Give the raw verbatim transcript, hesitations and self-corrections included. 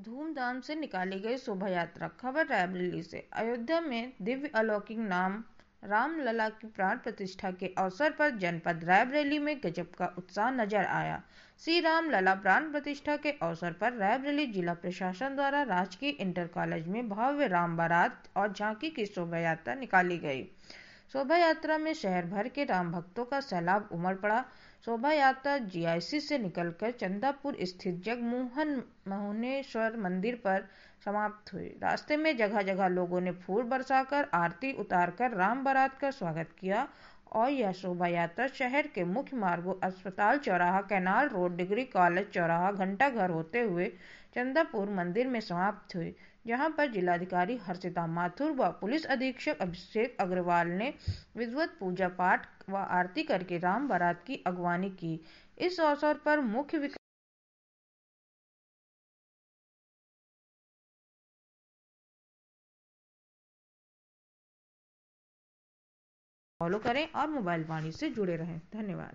धूमधाम से निकाली गई शोभा यात्रा। खबर रायबरेली से। अयोध्या में दिव्य अलौकिक नाम रामलला की प्राण प्रतिष्ठा के अवसर पर जनपद रायबरेली में गजब का उत्साह नजर आया। श्री रामलला प्राण प्रतिष्ठा के अवसर पर रायबरेली जिला प्रशासन द्वारा राजकीय इंटर कॉलेज में भव्य राम बारात और झांकी की शोभा यात्रा निकाली गई। शोभा यात्रा में शहर भर के राम भक्तों का सैलाब उमड़ पड़ा। शोभा यात्रा जीआईसी से निकलकर चंदापुर स्थित जगमोहन मोहनेश्वर मंदिर पर समाप्त हुई। रास्ते में जगह जगह लोगों ने फूल बरसाकर आरती उतारकर राम बारात का स्वागत किया और यह शोभा यात्रा शहर के मुख्य मार्गों अस्पताल चौराहा, कैनाल रोड, डिग्री कॉलेज चौराहा, घंटाघर होते हुए चंदापुर मंदिर में समाप्त हुई, जहां पर जिलाधिकारी हर्षिता माथुर व पुलिस अधीक्षक अभिषेक अग्रवाल ने विधिवत पूजा पाठ व आरती करके राम बारात की अगवानी की। इस अवसर पर मुख्य विकास फॉलो करें और मोबाइल वाणी से जुड़े रहें। धन्यवाद।